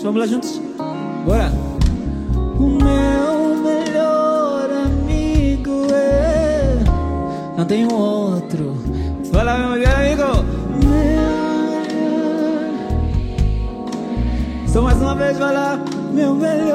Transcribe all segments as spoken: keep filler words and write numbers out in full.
Vamos lá juntos? Bora! O meu melhor amigo é... Não tem outro. Vai lá, meu melhor amigo. Só mais uma vez, vai lá. Meu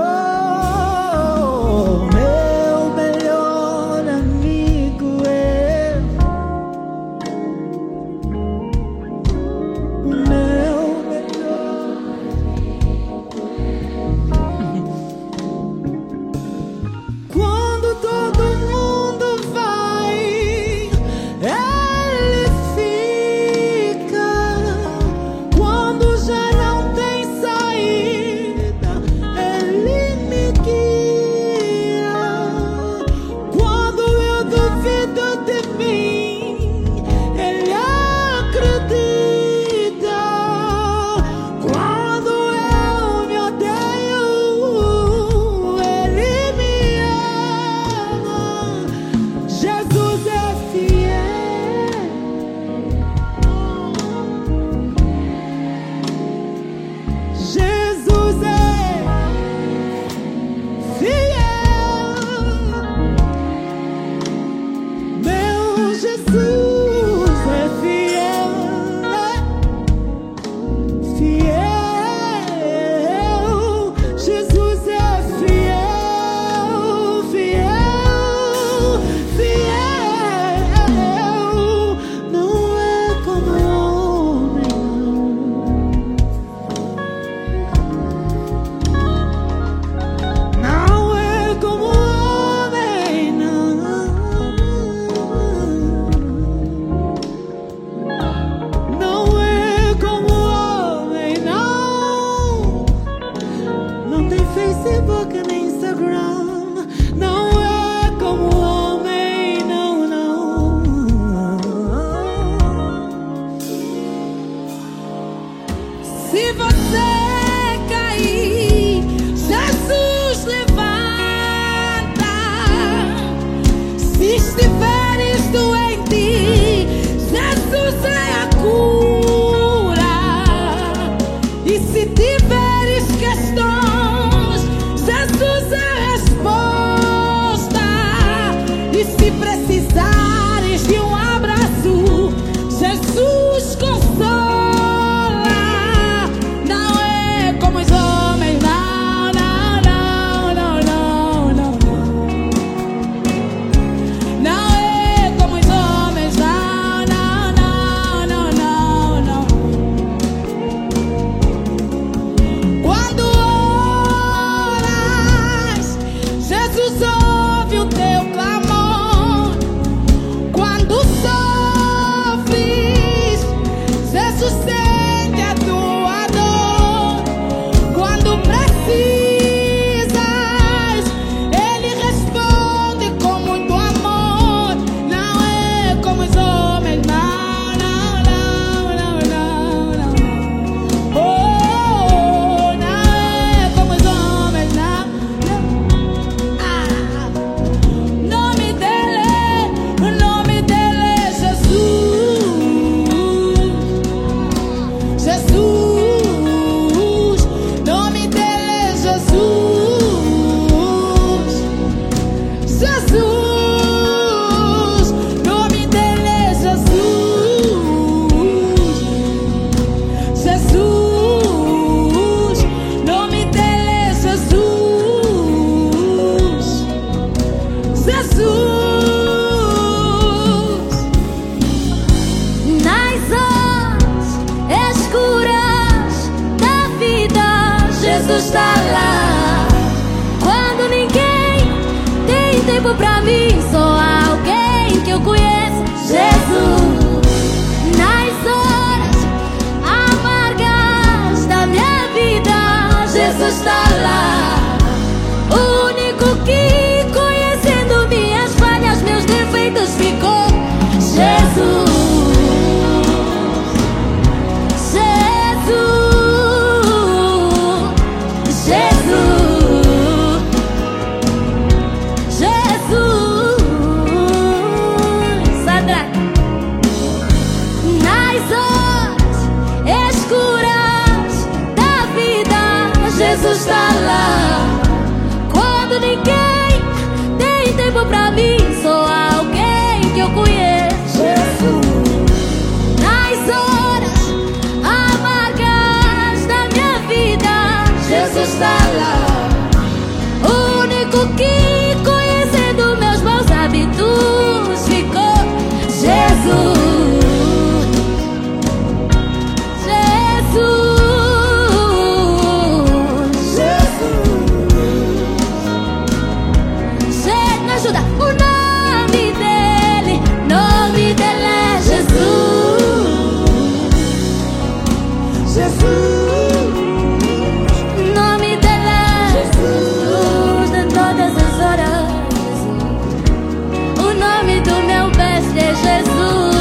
melhor, meu melhor amigo é... Meu melhor. Quando todo mundo vai, ele fica. Quando já não tem saída, ele me guia. Quando eu duvido de mim, ele acredita. Quando eu me odeio, ele me ama. Jesus é fiel. Jesus é fiel. Meu Jesus é fiel. Fiel. Jesus é fiel. Fiel. Fiel. Não é como homem, não. Não é como homem, não. Não é como homem, não. Não tem Facebook nem Instagram. Não é como homem, não, não. Se você cair, Jesus levanta. Se estiveres doente, Jesus é a cura. E se tiveres questões, Jesus é a resposta. E se precisares de um abraço, Jesus consola. Não é como os homens, não, não, não, não, não, não. Não é como os homens, não, não, não, não, não, não. Quando oras, Jesus ouve o teu clamor. Quando sofres, Jesus sente a tua dor. Quando precisas, Ele responde com muito amor. Não é como os homens, não, não, não, não, não, não. Oh, não é como os homens, não, não. Ah, o nome dele, o nome dele é Jesus. Jesus, nome dele é Jesus. Jesus, nome dele é Jesus. Jesus, nome dele é Jesus. Jesus. Nas horas escuras da vida, Jesus está lá. Quando ninguém tem tempo pra mim, só alguém que eu conheço, Jesus. Nas horas amargas da minha vida, Jesus está lá. O único que, conhecendo minhas falhas, meus defeitos, ficou Jesus. Jesus, Jesus, Jesus. Jesus tá lá. Quando ninguém tem tempo pra mim, sou alguém que eu conheço. Nas horas amargas da minha vida, Jesus tá lá. O único que, conhecendo meus maus hábitos, ficou. Jesus, Jesus, Jesus. Me ajuda. O nome dele, nome dele é Jesus. Jesus, Nome dele é Jesus. Em todas as horas, o nome do meu mestre é Jesus.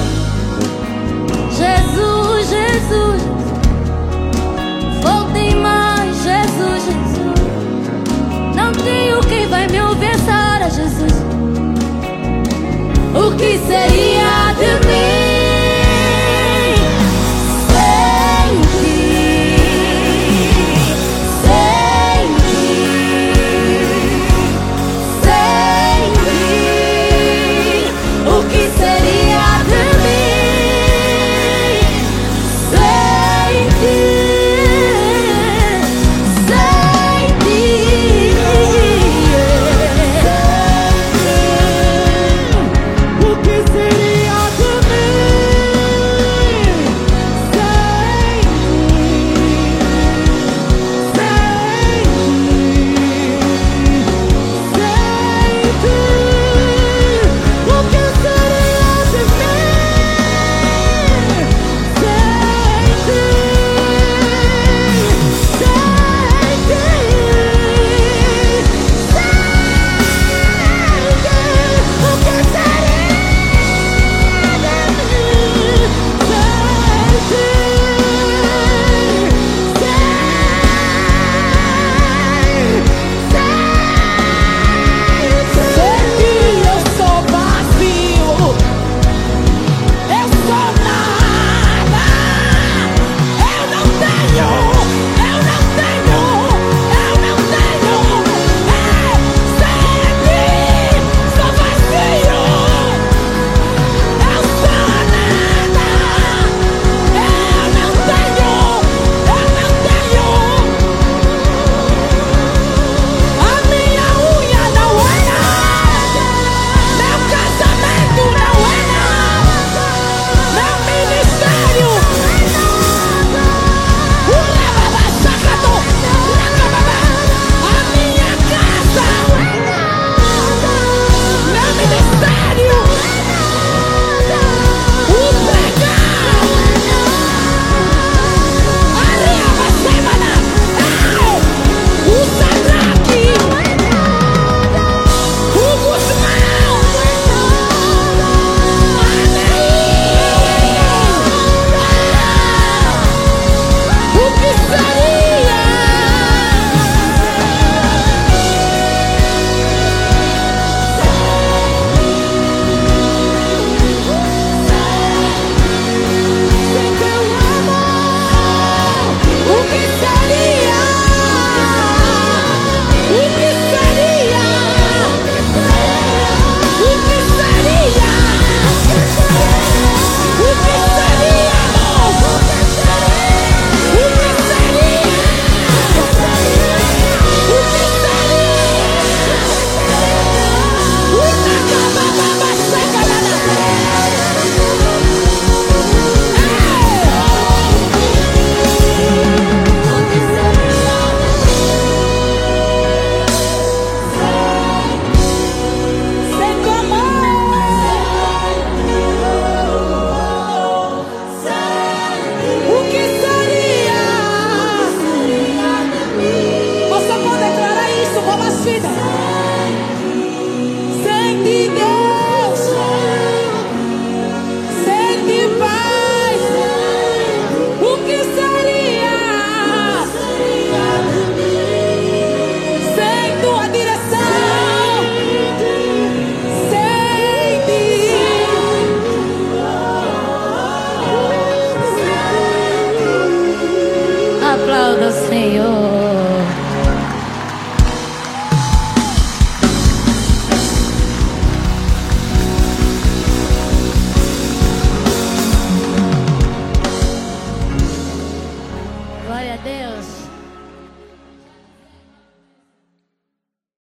Jesus, Jesus. Voltem mais, Jesus, Jesus. Não tenho quem vai me ouvir essa hora, Jesus. O que seria de mim sem ti? Sem ti, sem ti. O que seria de mim sem ti? Sem ti. o que seria Glória a Deus.